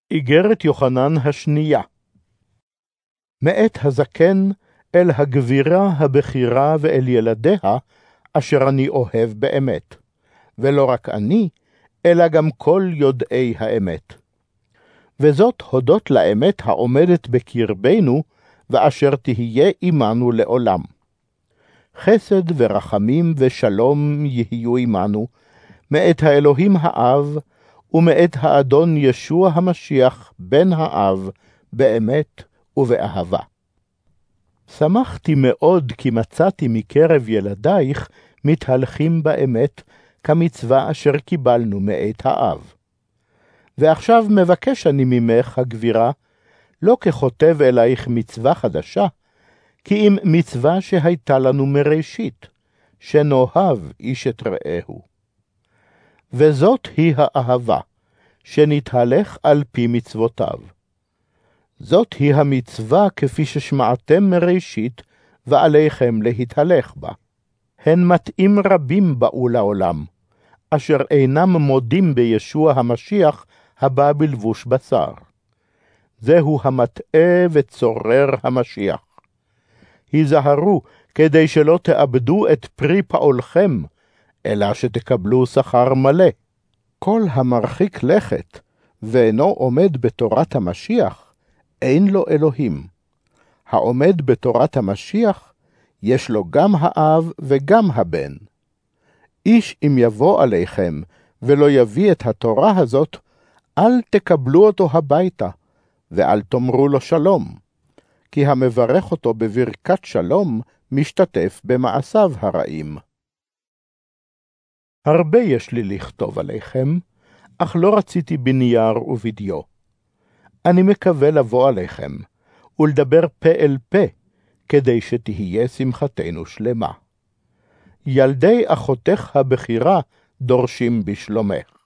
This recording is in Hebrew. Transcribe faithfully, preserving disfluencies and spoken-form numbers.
איגרת יוחנן השנייה. מאת הזקן אל הגבירה הבכירה ואל ילדיה, אשר אני אוהב באמת, ולא רק אני, אלא גם כל יודעי האמת. וזאת הודות לאמת העומדת בקרבנו, ואשר תהיה עמנו לעולם. חסד ורחמים ושלום יהיו עמנו, מאת האלוהים האב, ומאת האדון ישוע המשיח בן האב, באמת ובאהבה. שמחתי מאוד כי מצאתי מקרב ילדייך מתהלכים באמת, כמצווה אשר קיבלנו מאת האב. ועכשיו מבקש אני ממך, הגבירה, לא ככותב אלייך מצווה חדשה, כי אם מצווה שהייתה לנו מראשית, שנאהב איש את רעהו. וזאת היא האהבה, שנתהלך על פי מצוותיו. זאת היא המצווה כפי ששמעתם מראשית, ועליכם להתהלך בה. הן מתאים רבים באו לעולם, אשר אינם מודים בישוע המשיח הבא בלבוש בשר. זהו המטעה וצורר המשיח. היזהרו כדי שלא תאבדו את פרי פעולכם, אלא שתקבלו שכר מלא. כל המרחיק לכת ואינו עומד בתורת המשיח, אין לו אלוהים. העומד בתורת המשיח, יש לו גם האב וגם הבן. איש אם יבוא עליכם ולא יביא את התורה הזאת, אל תקבלו אותו הביתה, ואל תאמרו לו שלום, כי המברך אותו בברכת שלום משתתף במעשיו הרעים. הרבה יש לי לכתוב עליכם, אך לא רציתי בנייר ובדיו. אני מקווה לבוא עליכם, ולדבר פה אל פה, כדי שתהיה שמחתנו שלמה. ילדי אחותך הבכירה דורשים בשלומך.